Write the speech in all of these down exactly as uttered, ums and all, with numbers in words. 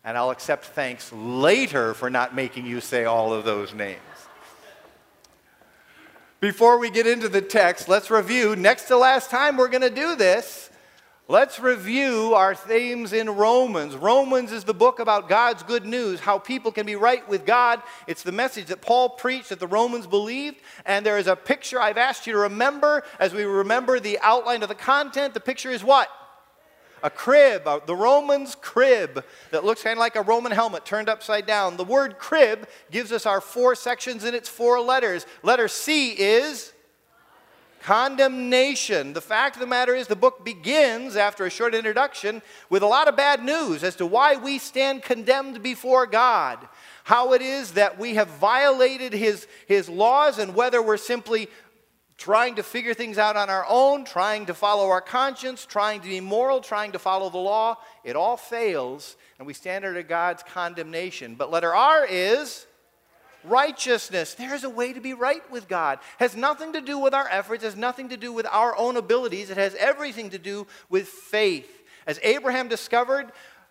And I'll accept thanks later for not making you say all of those names. Before we get into the text, let's review. Next to last time we're going to do this. Let's review our themes in Romans. Romans is the book about God's good news, how people can be right with God. It's the message that Paul preached, that the Romans believed. And there is a picture I've asked you to remember as we remember the outline of the content. The picture is what? A crib, a, the Romans crib that looks kind of like a Roman helmet turned upside down. The word crib gives us our four sections and its four letters. Letter C is condemnation. The fact of the matter is the book begins, after a short introduction, with a lot of bad news as to why we stand condemned before God. How it is that we have violated his, his laws, and whether we're simply trying to figure things out on our own, trying to follow our conscience, trying to be moral, trying to follow the law, it all fails, and we stand under God's condemnation. But letter R is righteousness. There's a way to be right with God. It has nothing to do with our efforts. It has nothing to do with our own abilities. It has everything to do with faith. As Abraham discovered,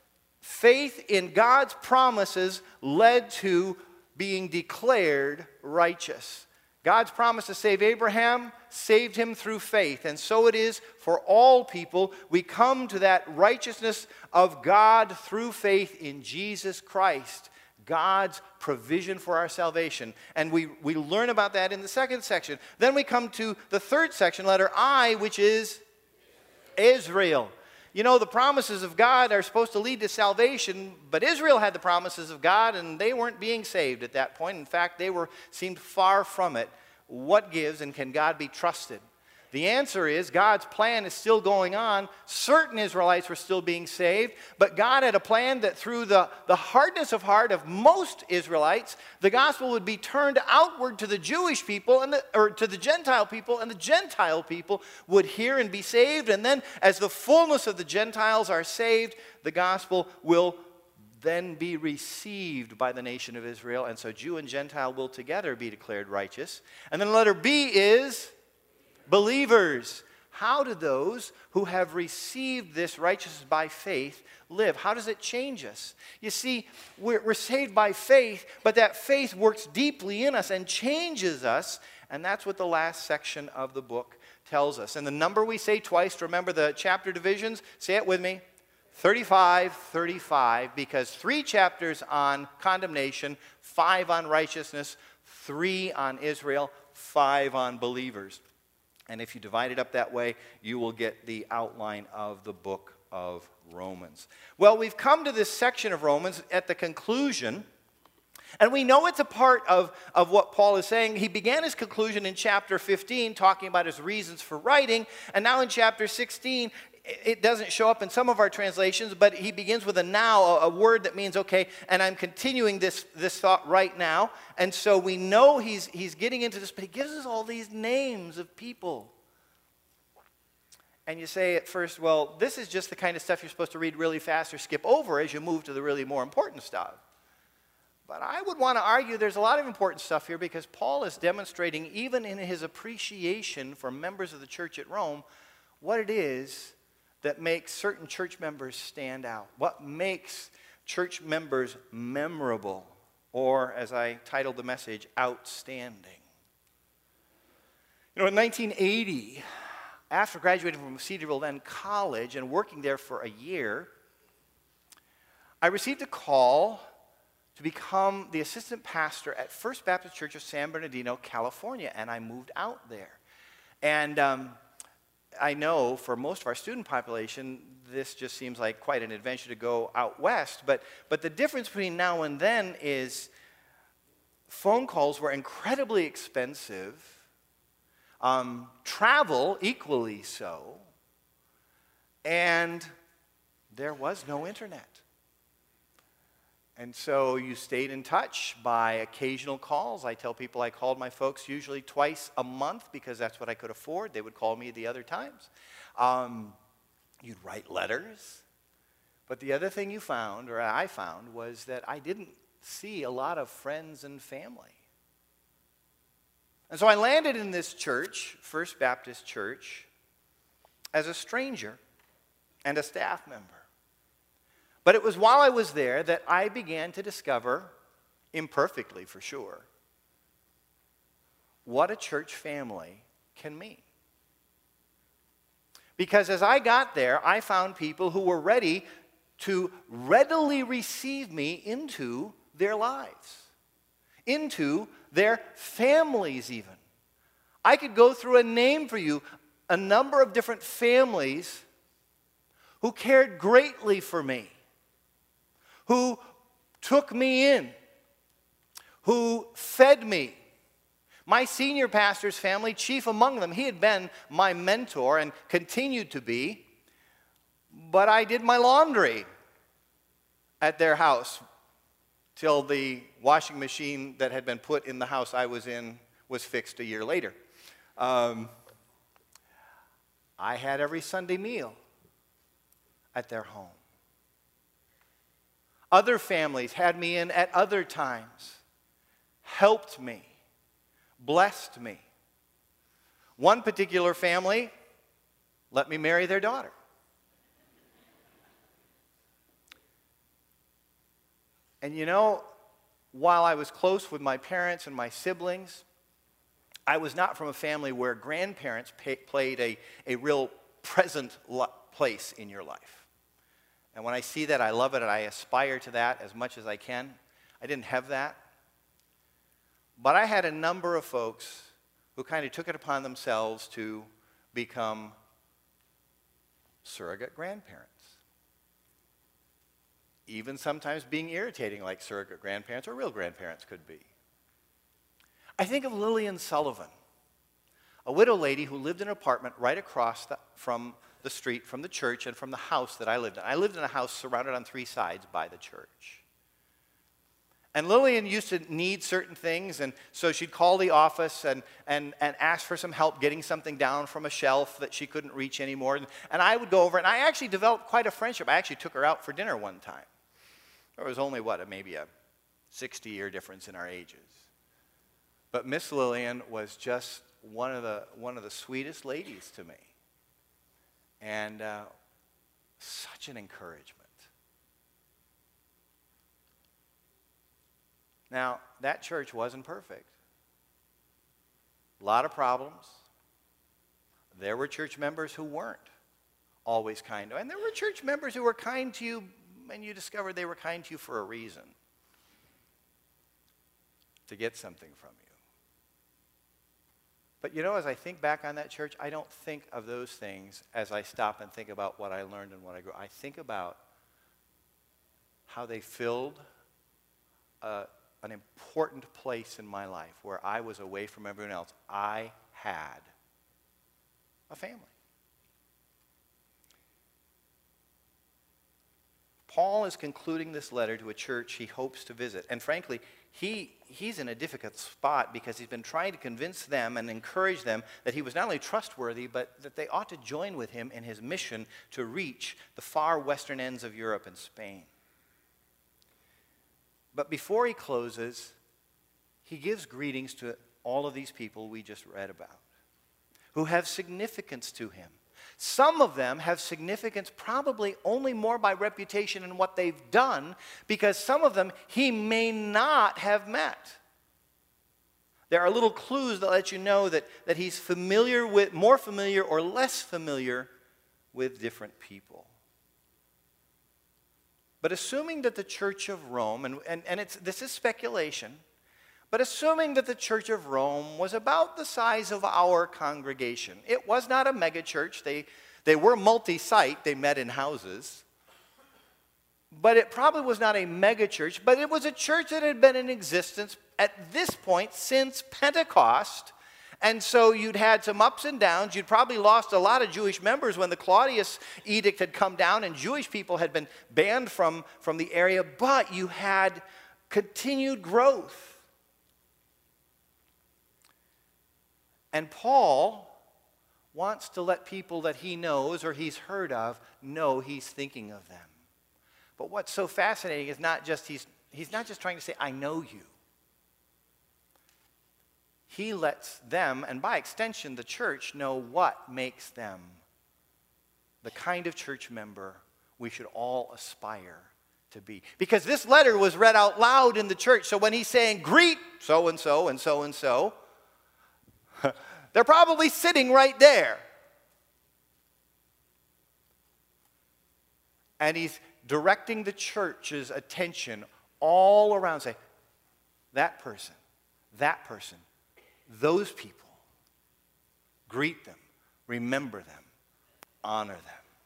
faith in God's promises led to being declared righteous. God's promise to save Abraham saved him through faith. And so it is for all people. We come to that righteousness of God through faith in Jesus Christ. God's provision for our salvation. And we, we learn about that in the second section. Then we come to the third section, letter I, which is Israel. You know, the promises of God are supposed to lead to salvation, but Israel had the promises of God, and they weren't being saved at that point. In fact, they were seemed far from it. What gives, and can God be trusted? The answer is God's plan is still going on. Certain Israelites were still being saved, but God had a plan that through the, the hardness of heart of most Israelites, the gospel would be turned outward to the Jewish people, and the, or to the Gentile people, and the Gentile people would hear and be saved. And then as the fullness of the Gentiles are saved, the gospel will then be received by the nation of Israel. And so Jew and Gentile will together be declared righteous. And then letter B is believers. How do those who have received this righteousness by faith live? How does it change us? You see, we're, we're saved by faith, but that faith works deeply in us and changes us, and that's what the last section of the book tells us. And the number we say twice, to remember the chapter divisions, say it with me, thirty-five, thirty-five, because three chapters on condemnation, five on righteousness, three on Israel, five on believers. And if you divide it up that way, you will get the outline of the book of Romans. Well, we've come to this section of Romans at the conclusion, and we know it's a part of, of what Paul is saying. He began his conclusion in chapter fifteen, talking about his reasons for writing, and now in chapter sixteen, it doesn't show up in some of our translations, but he begins with a now, a, a word that means, okay, and I'm continuing this, this thought right now. And so we know he's, he's getting into this, but he gives us all these names of people. And you say at first, well, this is just the kind of stuff you're supposed to read really fast or skip over as you move to the really more important stuff. But I would want to argue there's a lot of important stuff here, because Paul is demonstrating, even in his appreciation for members of the church at Rome, what it is that makes certain church members stand out. What makes church members memorable, or, as I titled the message, outstanding. You know, in nineteen eighty, after graduating from Cedarville then College and working there for a year, I received a call to become the assistant pastor at First Baptist Church of San Bernardino, California, and I moved out there. And um, I know for most of our student population, this just seems like quite an adventure to go out west, but, but the difference between now and then is phone calls were incredibly expensive, um, travel equally so, and there was no internet. And so you stayed in touch by occasional calls. I tell people I called my folks usually twice a month because that's what I could afford. They would call me the other times. Um, you'd write letters. But the other thing you found, or I found, was that I didn't see a lot of friends and family. And so I landed in this church, First Baptist Church, as a stranger and a staff member. But it was while I was there that I began to discover, imperfectly for sure, what a church family can mean. Because as I got there, I found people who were ready to readily receive me into their lives, into their families even. I could go through and name for you a number of different families who cared greatly for me, who took me in, who fed me. My senior pastor's family, chief among them, he had been my mentor and continued to be, but I did my laundry at their house till the washing machine that had been put in the house I was in was fixed a year later. Um, I had every Sunday meal at their home. Other families had me in at other times, helped me, blessed me. One particular family let me marry their daughter. And you know, while I was close with my parents and my siblings, I was not from a family where grandparents pay, played a, a real present lo- place in your life. And when I see that, I love it, and I aspire to that as much as I can. I didn't have that. But I had a number of folks who kind of took it upon themselves to become surrogate grandparents. Even sometimes being irritating like surrogate grandparents or real grandparents could be. I think of Lillian Sullivan, a widow lady who lived in an apartment right across the, from the street from the church and from the house that I lived in. I lived in a house surrounded on three sides by the church. And Lillian used to need certain things, and so she'd call the office and, and, and ask for some help getting something down from a shelf that she couldn't reach anymore. And, and I would go over, and I actually developed quite a friendship. I actually took her out for dinner one time. There was only, what, maybe a sixty-year difference in our ages. But Miss Lillian was just one of the, one of the sweetest ladies to me. And uh, such an encouragement. Now, that church wasn't perfect. A lot of problems. There were church members who weren't always kind to you. And there were church members who were kind to you, and you discovered they were kind to you for a reason. To get something from you. But you know, as I think back on that church, I don't think of those things as I stop and think about what I learned and what I grew. I think about how they filled a an important place in my life where I was away from everyone else. I had a family. Paul is concluding this letter to a church he hopes to visit. And frankly, he, he's in a difficult spot because he's been trying to convince them and encourage them that he was not only trustworthy, but that they ought to join with him in his mission to reach the far western ends of Europe and Spain. But before he closes, he gives greetings to all of these people we just read about, who have significance to him. Some of them have significance probably only more by reputation and what they've done, because some of them he may not have met. There are little clues that let you know that, that he's familiar with, more familiar or less familiar with different people. But assuming that the Church of Rome, and, and, and it's, this is speculation, but assuming that the Church of Rome was about the size of our congregation. It was not a megachurch. They, they were multi-site. They met in houses. But it probably was not a megachurch, but it was a church that had been in existence at this point since Pentecost. And so you'd had some ups and downs. You'd probably lost a lot of Jewish members when the Claudius edict had come down and Jewish people had been banned from, from the area. But you had continued growth. And Paul wants to let people that he knows or he's heard of know he's thinking of them. But what's so fascinating is not just he's, he's not just trying to say, I know you. He lets them, and by extension the church, know what makes them the kind of church member we should all aspire to be. Because this letter was read out loud in the church. So when he's saying, greet so-and-so and so-and-so, they're probably sitting right there. And he's directing the church's attention all around. Say, that person, that person, those people, greet them, remember them, honor them.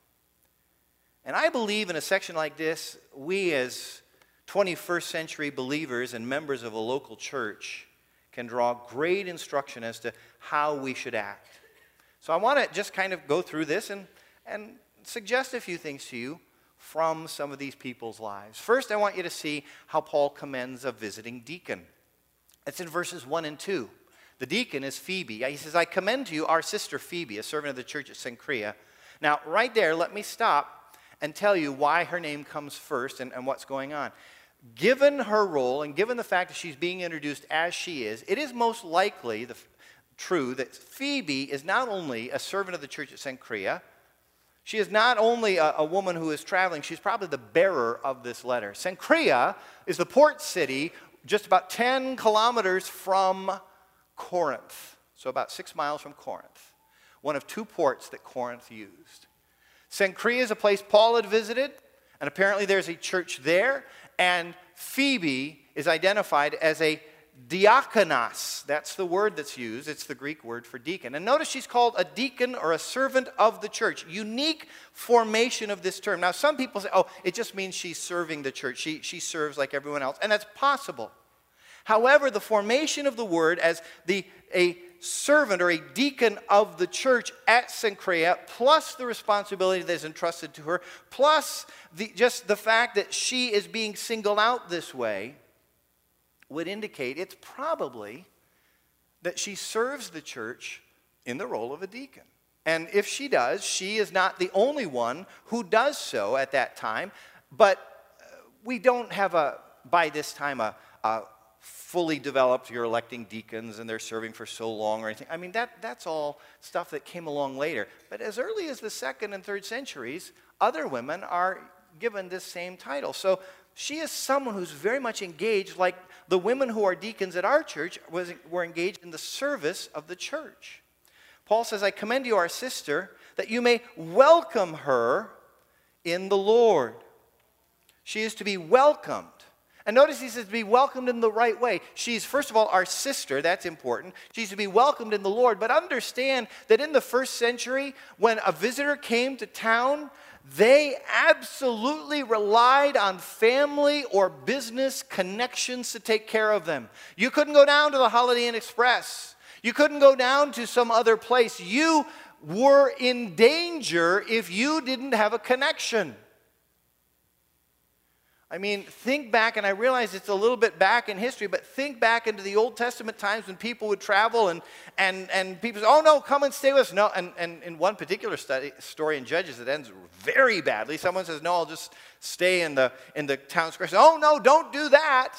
And I believe in a section like this, we as twenty-first century believers and members of a local church can draw great instruction as to how we should act. So I want to just kind of go through this and, and suggest a few things to you from some of these people's lives. First, I want you to see how Paul commends a visiting deacon. It's in verses one and two. The deacon is Phoebe. He says, I commend to you our sister Phoebe, a servant of the church at Cenchrea. Now, right there, let me stop and tell you why her name comes first and, and what's going on. Given her role and given the fact that she's being introduced as she is, it is most likely the, true that Phoebe is not only a servant of the church at Cenchrea, she is not only a, a woman who is traveling, she's probably the bearer of this letter. Cenchrea is the port city just about ten kilometers from Corinth, so about six miles from Corinth, one of two ports that Corinth used. Cenchrea is a place Paul had visited, and apparently there's a church there, and Phoebe is identified as a diakonos. That's the word that's used. It's the Greek word for deacon. And notice she's called a deacon or a servant of the church. Unique formation of this term. Now, some people say, oh, it just means she's serving the church. She, she serves like everyone else, and that's possible. However, the formation of the word as the a servant or a deacon of the church at Cenchrea, plus the responsibility that is entrusted to her, plus the, just the fact that she is being singled out this way, would indicate it's probably that she serves the church in the role of a deacon. And if she does, she is not the only one who does so at that time, but we don't have a, by this time, a, a fully developed, you're electing deacons and they're serving for so long or anything. I mean, that, that's all stuff that came along later. But as early as the second and third centuries, other women are given this same title. So she is someone who's very much engaged, like the women who are deacons at our church was, were engaged in the service of the church. Paul says, I commend you our sister, that you may welcome her in the Lord. She is to be welcomed. And notice he says to be welcomed in the right way. She's, first of all, our sister. That's important. She's to be welcomed in the Lord. But understand that in the first century, when a visitor came to town, they absolutely relied on family or business connections to take care of them. You couldn't go down to the Holiday Inn Express. You couldn't go down to some other place. You were in danger if you didn't have a connection. I mean, think back, and I realize it's a little bit back in history, but think back into the Old Testament times when people would travel and and, and people say, oh, no, come and stay with us. No, and, and in one particular study, story in Judges, it ends very badly. Someone says, no, I'll just stay in the, in the town square. Oh, no, don't do that.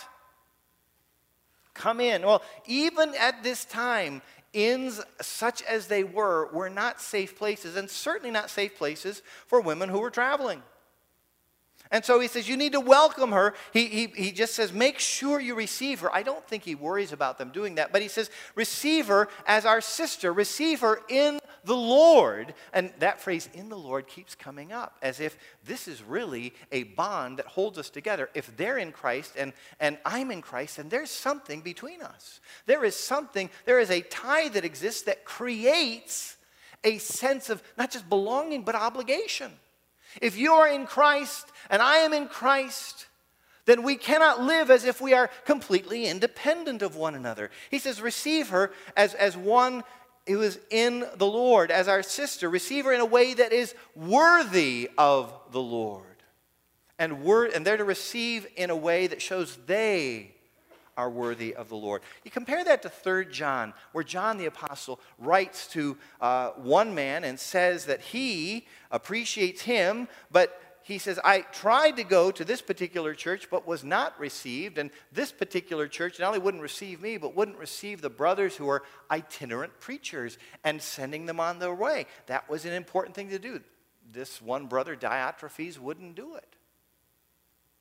Come in. Well, even at this time, inns such as they were, were not safe places, and certainly not safe places for women who were traveling. And so he says, you need to welcome her. He, he, he just says, make sure you receive her. I don't think he worries about them doing that. But he says, receive her as our sister. Receive her in the Lord. And that phrase, in the Lord, keeps coming up as if this is really a bond that holds us together. If they're in Christ and, and I'm in Christ, and there's something between us. There is something, there is a tie that exists that creates a sense of not just belonging, but obligation. If you are in Christ and I am in Christ, then we cannot live as if we are completely independent of one another. He says, receive her as, as one who is in the Lord, as our sister. Receive her in a way that is worthy of the Lord. And, wor- and they're to receive in a way that shows they are worthy of the Lord. You compare that to Third John, where John the Apostle writes to uh, one man and says that he appreciates him, but he says, I tried to go to this particular church, but was not received. And this particular church not only wouldn't receive me, but wouldn't receive the brothers who are itinerant preachers and sending them on their way. That was an important thing to do. This one brother, Diotrephes, wouldn't do it.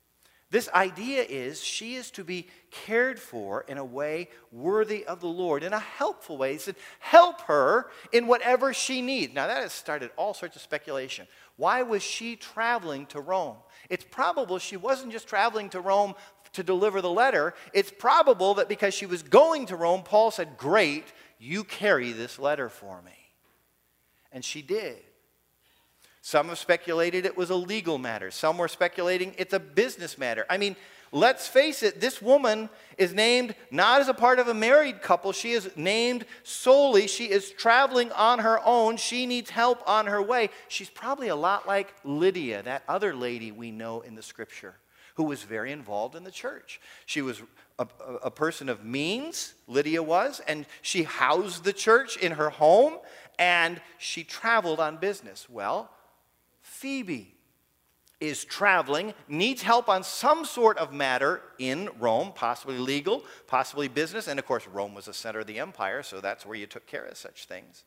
This idea is she is to be cared for in a way worthy of the Lord, in a helpful way. He said, help her in whatever she needs. Now that has started all sorts of speculation. Why was she traveling to Rome? It's probable she wasn't just traveling to Rome to deliver the letter. It's probable that because she was going to Rome, Paul said, great, you carry this letter for me. And she did. Some have speculated it was a legal matter. Some were speculating it's a business matter. I mean, let's face it, this woman is named not as a part of a married couple. She is named solely. She is traveling on her own. She needs help on her way. She's probably a lot like Lydia, that other lady we know in the scripture, who was very involved in the church. She was a, a, a person of means, Lydia was, and she housed the church in her home, and she traveled on business. Well, Phoebe is traveling, needs help on some sort of matter in Rome, possibly legal, possibly business, and of course Rome was the center of the empire, so that's where you took care of such things.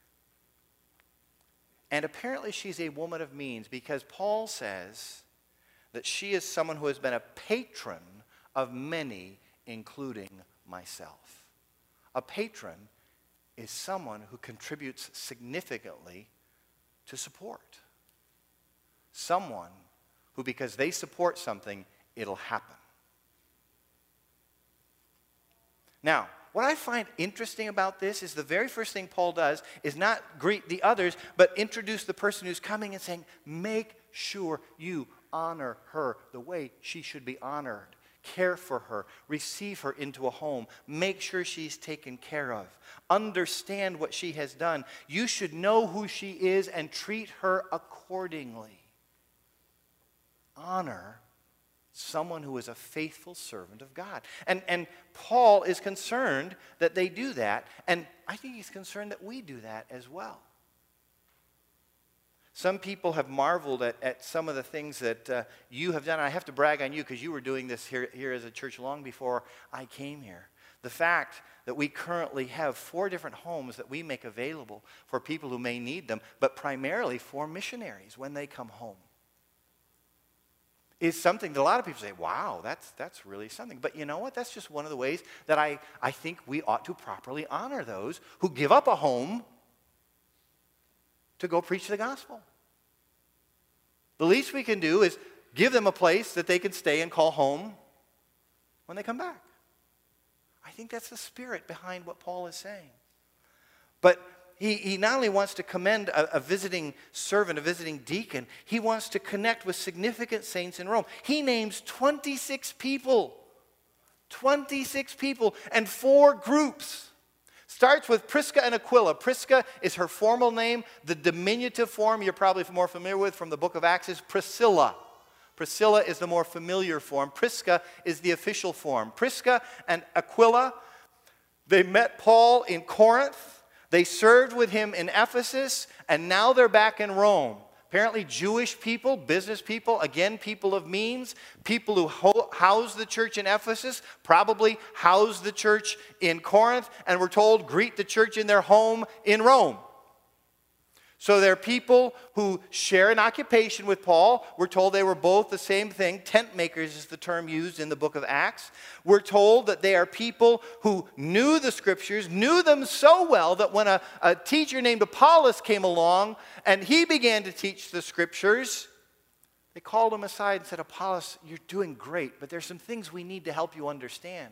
And apparently she's a woman of means, because Paul says that she is someone who has been a patron of many, including myself. A patron is someone who contributes significantly to support. Someone who, because they support something, it'll happen. Now, what I find interesting about this is the very first thing Paul does is not greet the others, but introduce the person who's coming and saying, make sure you honor her the way she should be honored. Care for her. Receive her into a home. Make sure she's taken care of. Understand what she has done. You should know who she is and treat her accordingly. Honor someone who is a faithful servant of God. And, and Paul is concerned that they do that, and I think he's concerned that we do that as well. Some people have marveled at, at some of the things that uh, you have done. I have to brag on you because you were doing this here, here as a church long before I came here. The fact that we currently have four different homes that we make available for people who may need them, but primarily for missionaries when they come home, is something that a lot of people say, wow, that's, that's really something. But you know what? That's just one of the ways that I, I think we ought to properly honor those who give up a home to go preach the gospel. The least we can do is give them a place that they can stay and call home when they come back. I think that's the spirit behind what Paul is saying. But He, he not only wants to commend a, a visiting servant, a visiting deacon, he wants to connect with significant saints in Rome. He names twenty-six people. twenty-six people and four groups. Starts with Prisca and Aquila. Prisca is her formal name. The diminutive form you're probably more familiar with from the book of Acts is Priscilla. Priscilla is the more familiar form. Prisca is the official form. Prisca and Aquila, they met Paul in Corinth. They served with him in Ephesus, and now they're back in Rome. Apparently Jewish people, business people, again, people of means, people who ho- housed the church in Ephesus, probably housed the church in Corinth, and were told, greet the church in their home in Rome. So they're people who share an occupation with Paul. We're told they were both the same thing. Tent makers is the term used in the book of Acts. We're told that they are people who knew the scriptures, knew them so well that when a, a teacher named Apollos came along and he began to teach the scriptures, they called him aside and said, Apollos, you're doing great, but there's some things we need to help you understand.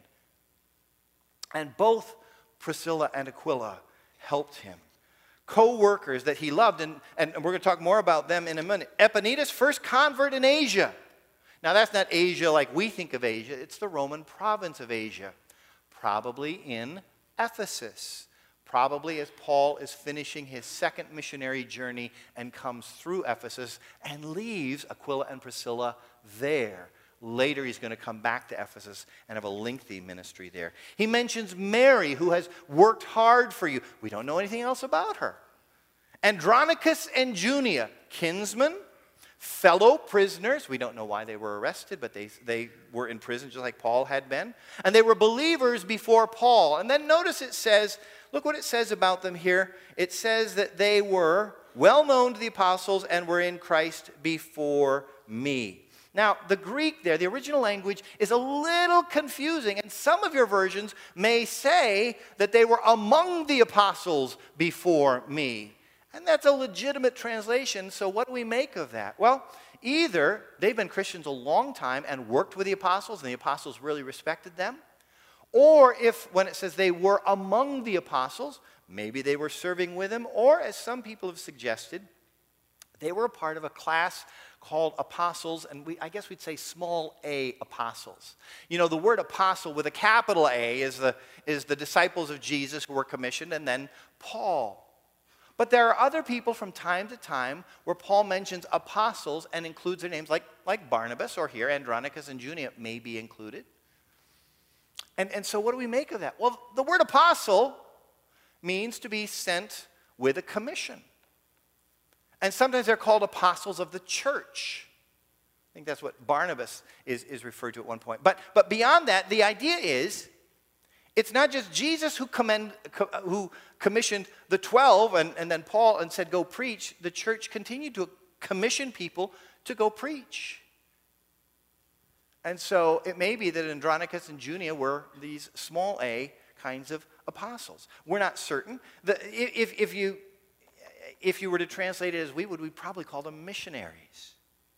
And both Priscilla and Aquila helped him. Co-workers that he loved, and, and we're going to talk more about them in a minute. Epaenetus, first convert in Asia. Now that's not Asia like we think of Asia. It's the Roman province of Asia. Probably in Ephesus. Probably as Paul is finishing his second missionary journey and comes through Ephesus and leaves Aquila and Priscilla there. Later, he's going to come back to Ephesus and have a lengthy ministry there. He mentions Mary, who has worked hard for you. We don't know anything else about her. Andronicus and Junia, kinsmen, fellow prisoners. We don't know why they were arrested, but they, they were in prison just like Paul had been. And they were believers before Paul. And then notice it says, look what it says about them here. It says that they were well known to the apostles and were in Christ before me. Now, the Greek there, the original language, is a little confusing, and some of your versions may say that they were among the apostles before me. And that's a legitimate translation, so what do we make of that? Well, either they've been Christians a long time and worked with the apostles, and the apostles really respected them, or if, when it says they were among the apostles, maybe they were serving with them, or as some people have suggested, they were a part of a class called apostles, and we, I guess we'd say small a apostles. You know, the word apostle with a capital A is the, is the disciples of Jesus who were commissioned, and then Paul. But there are other people from time to time where Paul mentions apostles and includes their names, like, like Barnabas, or here, Andronicus and Junia may be included. And, and so what do we make of that? Well, the word apostle means to be sent with a commission. And sometimes they're called apostles of the church. I think that's what Barnabas is, is referred to at one point. But, but beyond that, the idea is, it's not just Jesus who, commend, co, who commissioned the twelve and, and then Paul and said, go preach. The church continued to commission people to go preach. And so it may be that Andronicus and Junia were these small a kinds of apostles. We're not certain. The, if, if, you, if you were to translate it as we would, we'd probably call them missionaries.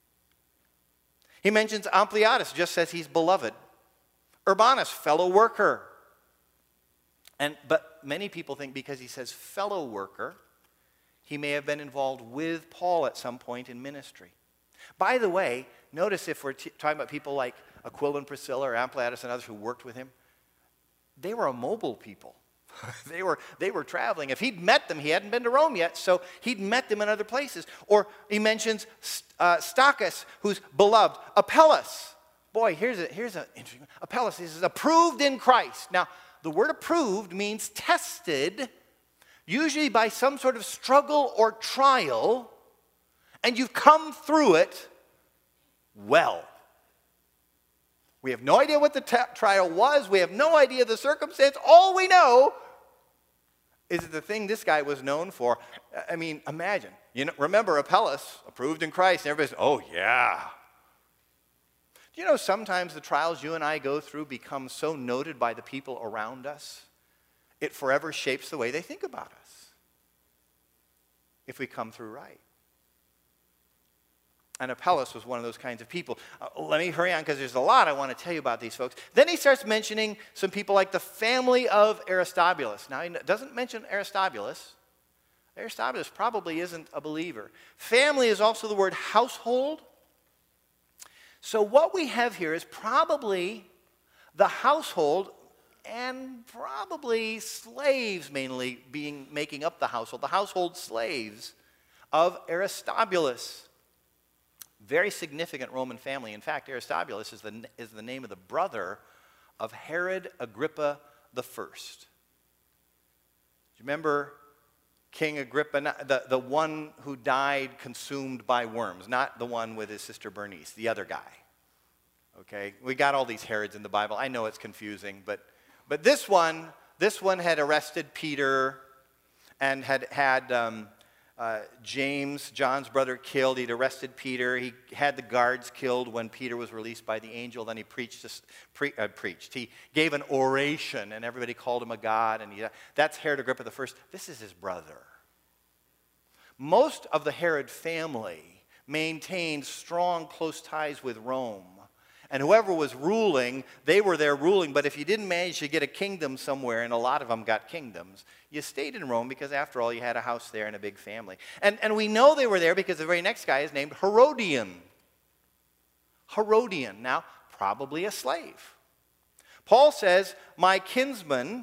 He mentions Ampliatus, just says he's beloved. Urbanus, fellow worker. And, but many people think because he says fellow worker, he may have been involved with Paul at some point in ministry. By the way, notice if we're t- talking about people like Aquila and Priscilla or Ampliatus and others who worked with him, they were a mobile people. they, were, they were traveling. If he'd met them, he hadn't been to Rome yet, so he'd met them in other places. Or he mentions uh, Stachys, who's beloved. Apelles. Boy, here's a here's an interesting one. Apelles is approved in Christ. Now, the word approved means tested, usually by some sort of struggle or trial, and you've come through it well. We have no idea what the t- trial was. We have no idea the circumstance. All we know is that the thing this guy was known for. I mean, imagine. You know, remember Apelles, approved in Christ, and everybody's, oh, yeah. Do you know sometimes the trials you and I go through become so noted by the people around us, it forever shapes the way they think about us if we come through right. And Apelles was one of those kinds of people. Uh, let me hurry on because there's a lot I want to tell you about these folks. Then he starts mentioning some people like the family of Aristobulus. Now, he doesn't mention Aristobulus. Aristobulus probably isn't a believer. Family is also the word household. So what we have here is probably the household and probably slaves mainly being making up the household, the household slaves of Aristobulus. Very significant Roman family. In fact, Aristobulus is the, is the name of the brother of Herod Agrippa the First. Do you remember King Agrippa, the, the one who died consumed by worms, not the one with his sister Bernice, the other guy. Okay, we got all these Herods in the Bible. I know it's confusing, but, but this one, this one had arrested Peter and had had um, uh, James, John's brother, killed. He'd arrested Peter. He had the guards killed when Peter was released by the angel. Then he preached, pre, uh, preached. He gave an oration, and everybody called him a god. And he, that's Herod Agrippa the First. This is his brother. Most of the Herod family maintained strong, close ties with Rome. And whoever was ruling, they were there ruling. But if you didn't manage to get a kingdom somewhere, and a lot of them got kingdoms, you stayed in Rome because, after all, you had a house there and a big family. And, and we know they were there because the very next guy is named Herodian. Herodian, now probably a slave. Paul says, my kinsman,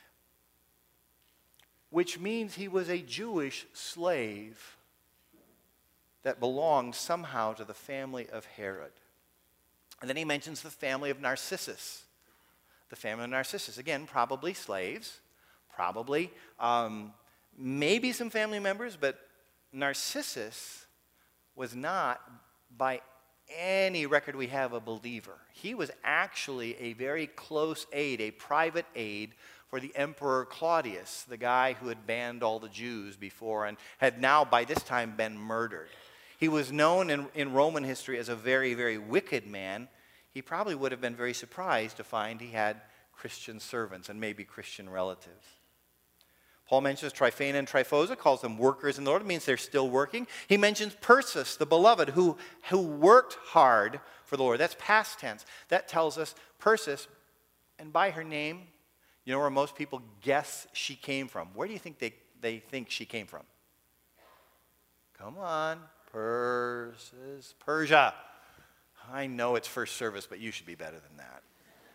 which means he was a Jewish slave that belonged somehow to the family of Herod. And then he mentions the family of Narcissus. The family of Narcissus, again, probably slaves, probably um, maybe some family members, but Narcissus was not, by any record we have, a believer. He was actually a very close aide, a private aide for the Emperor Claudius, the guy who had banned all the Jews before and had now by this time been murdered. he was known in, in Roman history as a very, very wicked man, he probably would have been very surprised to find he had Christian servants and maybe Christian relatives. Paul mentions Tryphena and Tryphosa, calls them workers in the Lord. It means they're still working. He mentions Persis, the beloved, who, who worked hard for the Lord. That's past tense. That tells us Persis, and by her name, you know where most people guess she came from. Where do you think they, they think she came from? Come on, Persis, Persia. I know it's first service, but you should be better than that.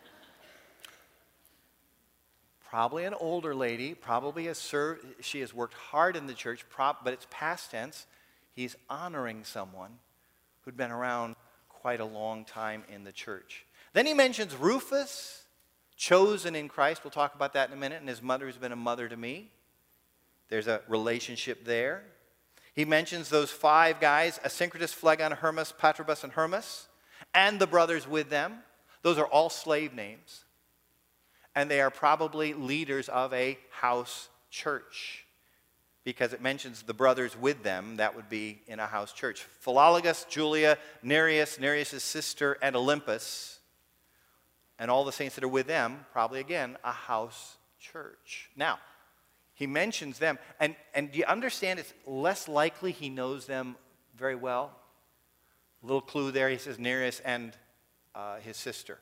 Probably an older lady, probably has served, she has worked hard in the church, but it's past tense. He's honoring someone who'd been around quite a long time in the church. Then he mentions Rufus, chosen in Christ. We'll talk about that in a minute. And his mother has been a mother to me. There's a relationship there. He mentions those five guys, Asyncritus, Phlegon, Hermas, Patrobas, and Hermas, and the brothers with them. Those are all slave names. And they are probably leaders of a house church, because it mentions the brothers with them. That would be in a house church. Philologus, Julia, Nereus, Nereus' sister, and Olympus, and all the saints that are with them, probably again a house church. Now, he mentions them, and, and do you understand it's less likely he knows them very well? A little clue there, he says Nereus and uh, his sister.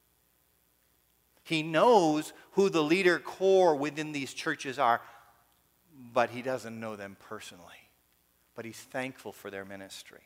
He knows who the leader core within these churches are, but he doesn't know them personally. But he's thankful for their ministry.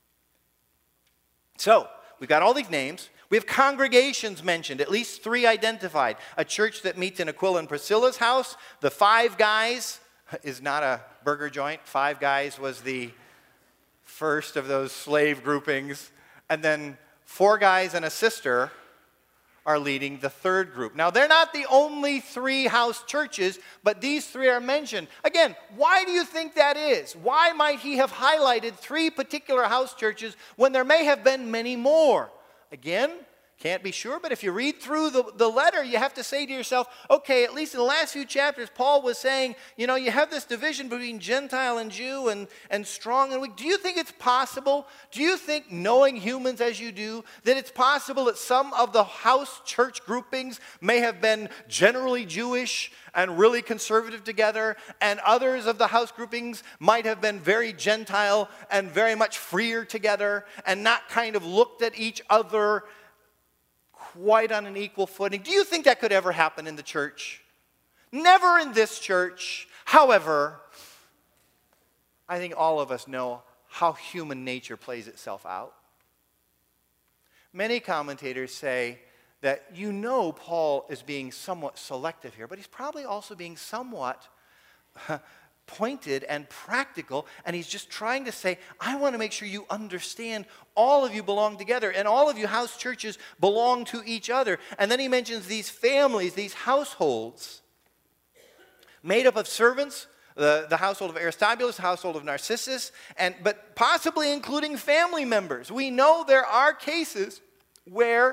So, we've got all these names. We have congregations mentioned, at least three identified. A church that meets in Aquila and Priscilla's house. The Five Guys is not a burger joint. Five Guys was the first of those slave groupings. And then four guys and a sister are leading the third group. Now, they're not the only three house churches, but these three are mentioned. Again, why do you think that is? Why might he have highlighted three particular house churches when there may have been many more? Again, can't be sure, but if you read through the, the letter, you have to say to yourself, okay, at least in the last few chapters, Paul was saying, you know, you have this division between Gentile and Jew and, and strong and weak. Do you think it's possible, do you think, knowing humans as you do, that it's possible that some of the house church groupings may have been generally Jewish and really conservative together, and others of the house groupings might have been very Gentile and very much freer together and not kind of looked at each other quite on an equal footing? Do you think that could ever happen in the church? Never in this church. However, I think all of us know how human nature plays itself out. Many commentators say that you know Paul is being somewhat selective here, but he's probably also being somewhat pointed and practical, and he's just trying to say, I want to make sure you understand all of you belong together, and all of you house churches belong to each other. And then he mentions these families, these households, made up of servants, the, the household of Aristobulus, the household of Narcissus, and but possibly including family members. We know there are cases where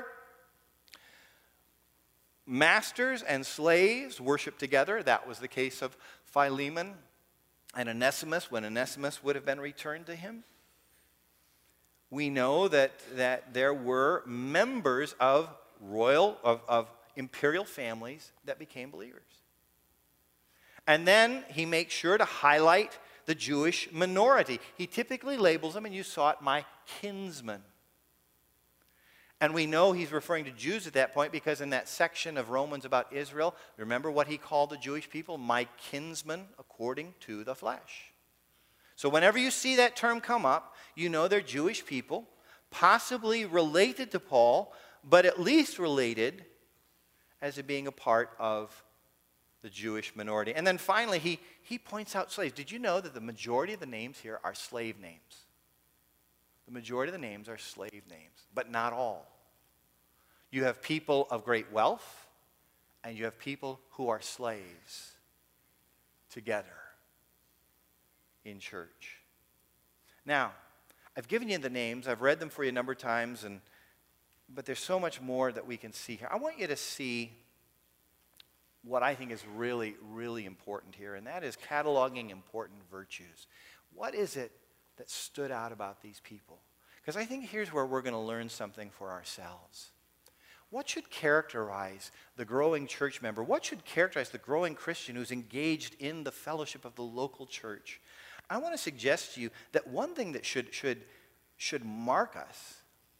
masters and slaves worship together. That was the case of Philemon and Onesimus, when Onesimus would have been returned to him. We know that, that there were members of royal, of, of imperial families that became believers. And then he makes sure to highlight the Jewish minority. He typically labels them, and you saw it, my kinsmen. And we know he's referring to Jews at that point because in that section of Romans about Israel, remember what he called the Jewish people? My kinsmen according to the flesh. So whenever you see that term come up, you know they're Jewish people, possibly related to Paul, but at least related as being a part of the Jewish minority. And then finally, he, he points out slaves. Did you know that the majority of the names here are slave names? The majority of the names are slave names, but not all. You have people of great wealth, and you have people who are slaves together in church. Now, I've given you the names. I've read them for you a number of times, and but there's so much more that we can see here. I want you to see what I think is really, really important here, and that is cataloging important virtues. What is it that stood out about these people. Because I think here's where we're going to learn something for ourselves. What should characterize the growing church member? What should characterize the growing Christian who's engaged in the fellowship of the local church? I want to suggest to you that one thing that should, should, should mark us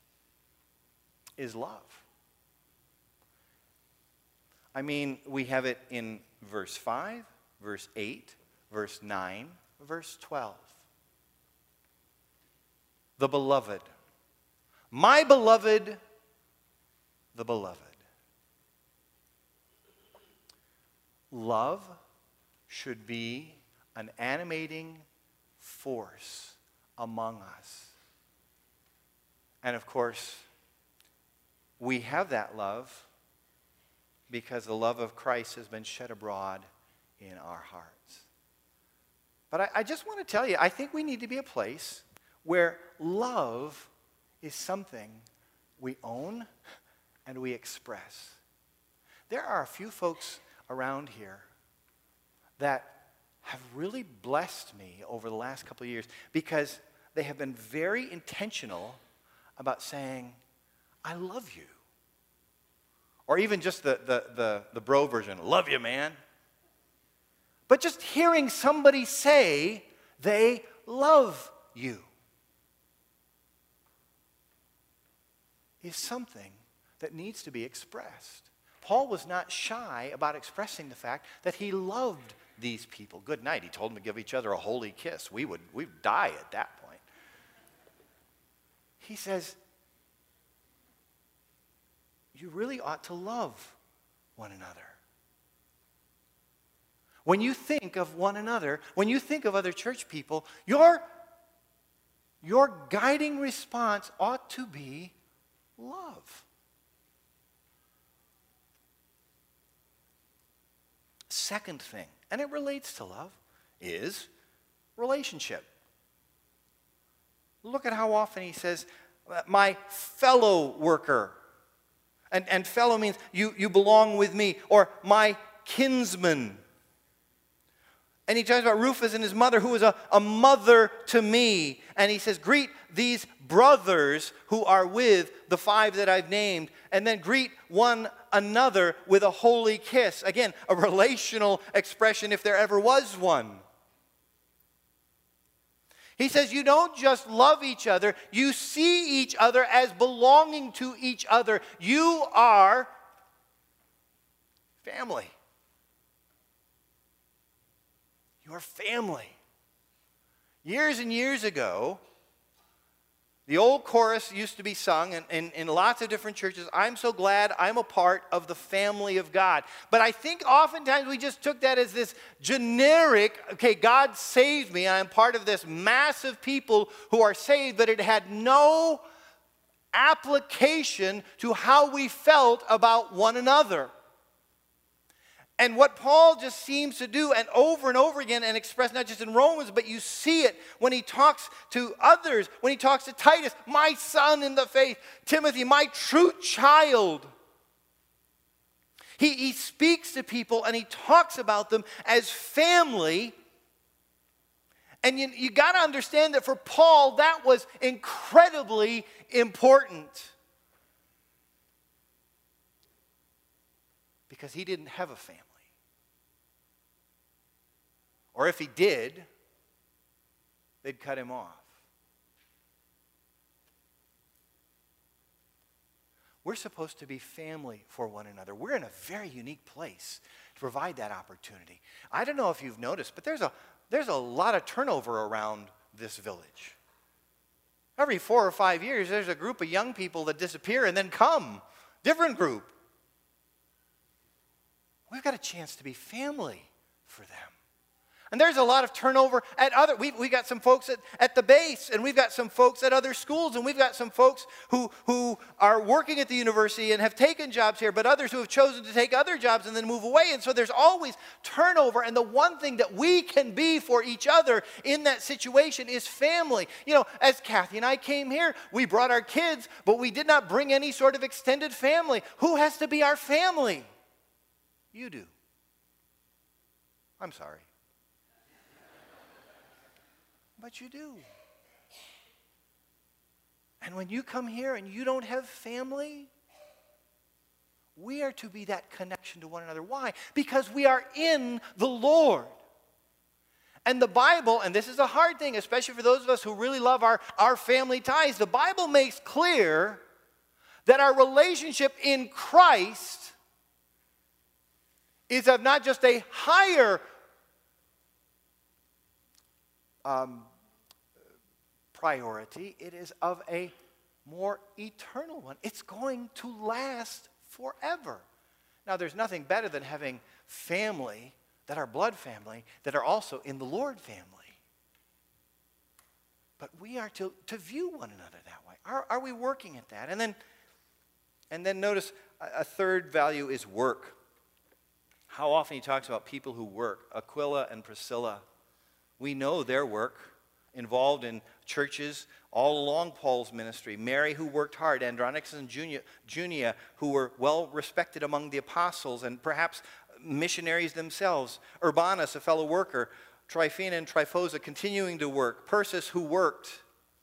is love. I mean, we have it in verse five, verse eight, verse nine, verse twelve. The beloved. My beloved, the beloved. Love should be an animating force among us. And of course, we have that love because the love of Christ has been shed abroad in our hearts. But I, I just want to tell you, I think we need to be a place where love is something we own and we express. There are a few folks around here that have really blessed me over the last couple of years because they have been very intentional about saying, I love you. Or even just the, the, the, the bro version, love you, man. But just hearing somebody say they love you is something that needs to be expressed. Paul was not shy about expressing the fact that he loved these people. Good night. He told them to give each other a holy kiss. We would we'd die at that point. He says, you really ought to love one another. When you think of one another, when you think of other church people, your, your guiding response ought to be love. Second thing, and it relates to love, is relationship. Look at how often he says, my fellow worker. And, and fellow means you, you belong with me, or my kinsman. And he talks about Rufus and his mother, who is a, a mother to me. And he says, greet these brothers who are with the five that I've named. And then greet one another with a holy kiss. Again, a relational expression if there ever was one. He says you don't just love each other, you see each other as belonging to each other. You are family. You are family. Years and years ago, the old chorus used to be sung in, in, in lots of different churches. I'm so glad I'm a part of the family of God. But I think oftentimes we just took that as this generic, okay, God saved me. I'm part of this massive people who are saved, but it had no application to how we felt about one another. And what Paul just seems to do, and over and over again, and express not just in Romans, but you see it when he talks to others, when he talks to Titus, my son in the faith, Timothy, my true child. He, he speaks to people and he talks about them as family. And you, you got to understand that for Paul, that was incredibly important. Because he didn't have a family. Or if he did, they'd cut him off. We're supposed to be family for one another. We're in a very unique place to provide that opportunity. I don't know if you've noticed, but there's a, there's a lot of turnover around this village. Every four or five years, there's a group of young people that disappear and then come. Different group. We've got a chance to be family for them. And there's a lot of turnover at other, we've, we got some folks at, at the base, and we've got some folks at other schools, and we've got some folks who, who are working at the university and have taken jobs here, but others who have chosen to take other jobs and then move away. And so there's always turnover, and the one thing that we can be for each other in that situation is family. You know, as Kathy and I came here, we brought our kids, but we did not bring any sort of extended family. Who has to be our family? You do. I'm sorry. But you do. And when you come here and you don't have family, we are to be that connection to one another. Why? Because we are in the Lord. And the Bible, and this is a hard thing, especially for those of us who really love our, our family ties, the Bible makes clear that our relationship in Christ is of not just a higher um, priority, it is of a more eternal one. It's going to last forever. Now, there's nothing better than having family that are blood family that are also in the Lord family. But we are to, to view one another that way. Are, are we working at that? And then, and then notice a, a third value is work. How often he talks about people who work. Aquila and Priscilla. We know their work, involved in churches all along Paul's ministry. Mary, who worked hard. Andronicus and Junia, Junia, who were well respected among the apostles and perhaps missionaries themselves. Urbanus, a fellow worker. Tryphena and Tryphosa continuing to work. Persis, who worked.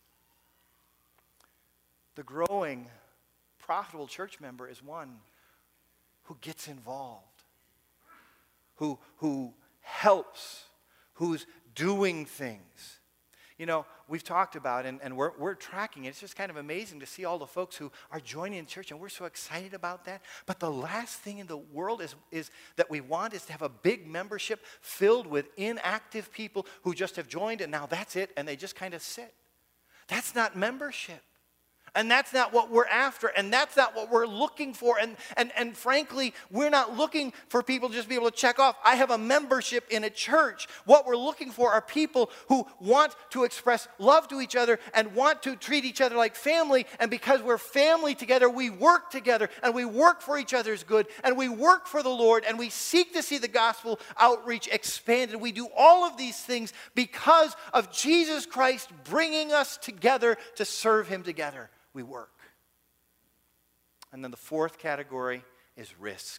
The growing, profitable church member is one who gets involved, who, who helps, who's doing things. You know, we've talked about, and, and we're, we're tracking it. It's just kind of amazing to see all the folks who are joining in church, and we're so excited about that. But the last thing in the world is, is that we want is to have a big membership filled with inactive people who just have joined, and now that's it, and they just kind of sit. That's not membership. And that's not what we're after, and that's not what we're looking for. And, and, and frankly, we're not looking for people to just be able to check off, I have a membership in a church. What we're looking for are people who want to express love to each other and want to treat each other like family. And because we're family together, we work together, and we work for each other's good, and we work for the Lord, and we seek to see the gospel outreach expanded. We do all of these things because of Jesus Christ bringing us together to serve him together. We work. And then the fourth category is risk.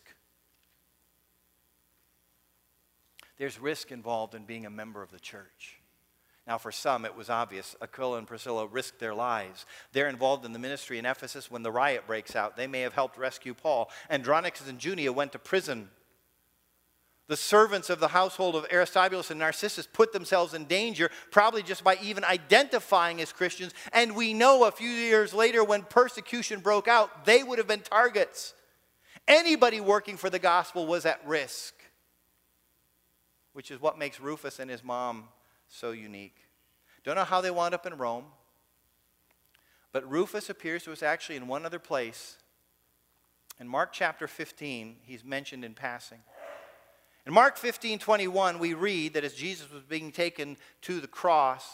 There's risk involved in being a member of the church. Now, for some, it was obvious. Aquila and Priscilla risked their lives. They're involved in the ministry in Ephesus when the riot breaks out. They may have helped rescue Paul. Andronicus and Junia went to prison. The servants of the household of Aristobulus and Narcissus put themselves in danger, probably just by even identifying as Christians. And we know a few years later when persecution broke out, they would have been targets. Anybody working for the gospel was at risk, which is what makes Rufus and his mom so unique. Don't know how they wound up in Rome, but Rufus appears to us actually in one other place. In Mark chapter fifteen, he's mentioned in passing. In Mark fifteen twenty-one, we read that as Jesus was being taken to the cross,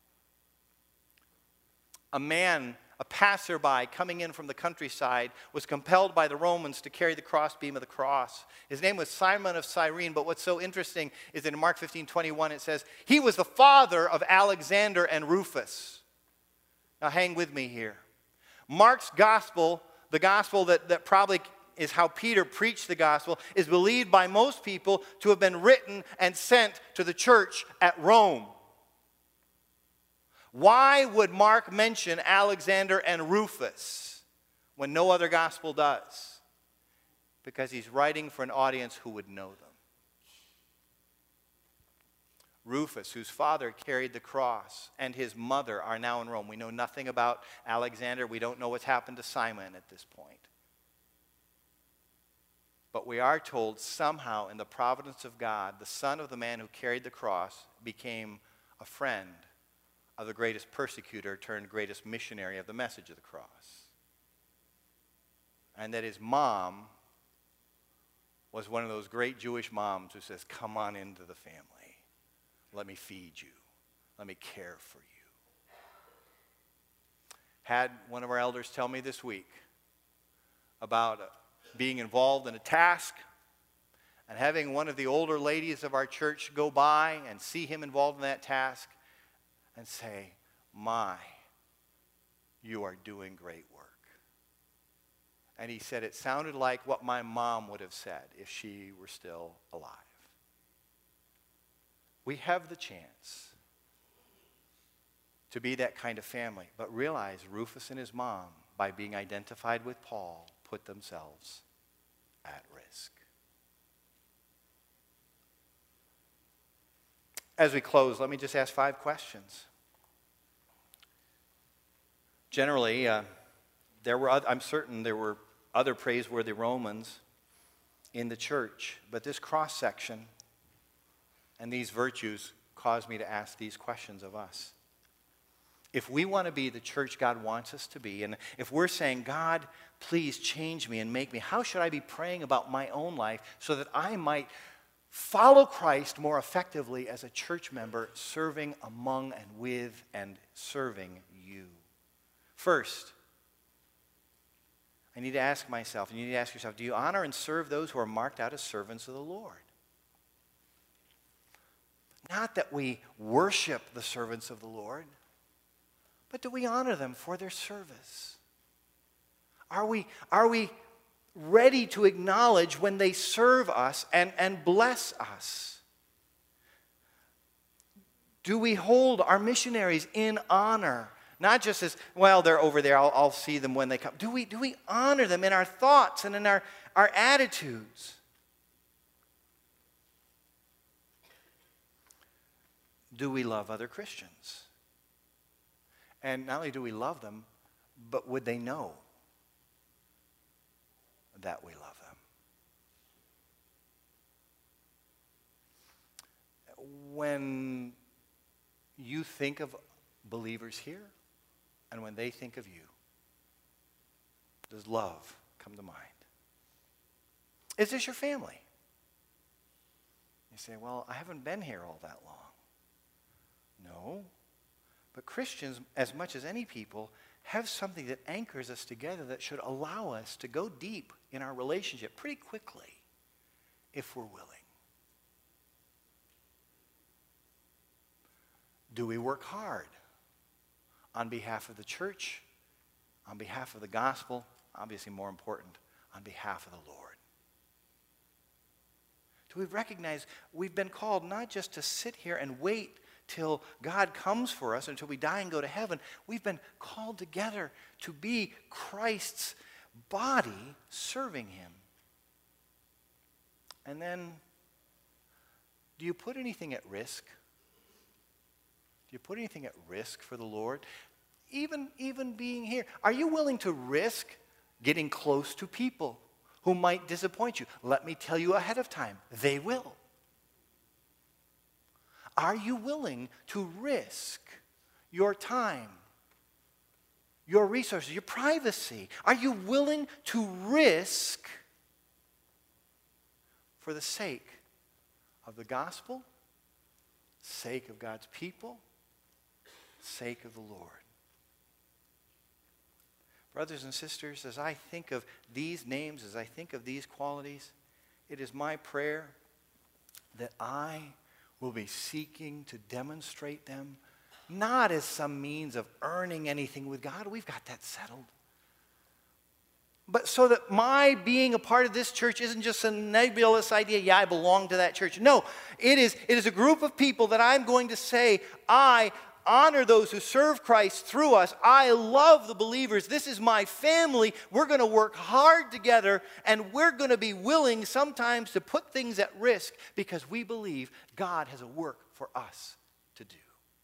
a man, a passerby coming in from the countryside, was compelled by the Romans to carry the crossbeam of the cross. His name was Simon of Cyrene, but what's so interesting is that in Mark fifteen twenty-one it says, he was the father of Alexander and Rufus. Now hang with me here. Mark's gospel, the gospel that, that probably is how Peter preached the gospel, is believed by most people to have been written and sent to the church at Rome. Why would Mark mention Alexander and Rufus when no other gospel does? Because he's writing for an audience who would know them. Rufus, whose father carried the cross, and his mother are now in Rome. We know nothing about Alexander. We don't know what's happened to Simon at this point. But we are told somehow in the providence of God, the son of the man who carried the cross became a friend of the greatest persecutor turned greatest missionary of the message of the cross. And that his mom was one of those great Jewish moms who says, come on into the family. Let me feed you. Let me care for you. Had one of our elders tell me this week about being involved in a task and having one of the older ladies of our church go by and see him involved in that task and say, my, you are doing great work. And he said it sounded like what my mom would have said if she were still alive. We have the chance to be that kind of family. But realize Rufus and his mom, by being identified with Paul, put themselves at risk. As we close, let me just ask five questions. Generally, uh, there were other, I'm certain there were other praiseworthy Romans in the church, but this cross-section and these virtues caused me to ask these questions of us. If we want to be the church God wants us to be, and if we're saying, God, please change me and make me, how should I be praying about my own life so that I might follow Christ more effectively as a church member, serving among and with and serving you? First, I need to ask myself, and you need to ask yourself, do you honor and serve those who are marked out as servants of the Lord? Not that we worship the servants of the Lord, but do we honor them for their service? Are we, are we ready to acknowledge when they serve us and, and bless us? Do we hold our missionaries in honor? Not just as, well, they're over there, I'll, I'll see them when they come. Do we, do we honor them in our thoughts and in our, our attitudes? Do we love other Christians? And not only do we love them, but would they know that we love them? When you think of believers here, and when they think of you, does love come to mind? Is this your family? You say, well, I haven't been here all that long. No. But Christians, as much as any people, have something that anchors us together that should allow us to go deep in our relationship pretty quickly if we're willing. Do we work hard on behalf of the church, on behalf of the gospel, obviously more important, on behalf of the Lord? Do we recognize we've been called not just to sit here and wait till God comes for us, until we die and go to heaven? We've been called together to be Christ's body serving him. And then, do you put anything at risk? Do you put anything at risk for the Lord? Even, even being here. Are you willing to risk getting close to people who might disappoint you? Let me tell you ahead of time, they will. Are you willing to risk your time, your resources, your privacy? Are you willing to risk for the sake of the gospel, sake of God's people, sake of the Lord? Brothers and sisters, as I think of these names, as I think of these qualities, it is my prayer that I will be seeking to demonstrate them, not as some means of earning anything with God. We've got that settled. But so that my being a part of this church isn't just a nebulous idea, yeah, I belong to that church. No, it is, it is a group of people that I'm going to say, I honor those who serve Christ through us. I love the believers. This is my family. We're going to work hard together, and we're going to be willing sometimes to put things at risk because we believe God has a work for us to do.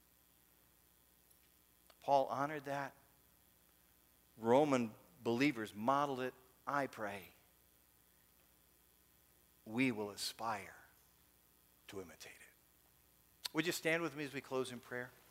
Paul honored that. Roman believers modeled it. I pray we will aspire to imitate it. Would you stand with me as we close in prayer?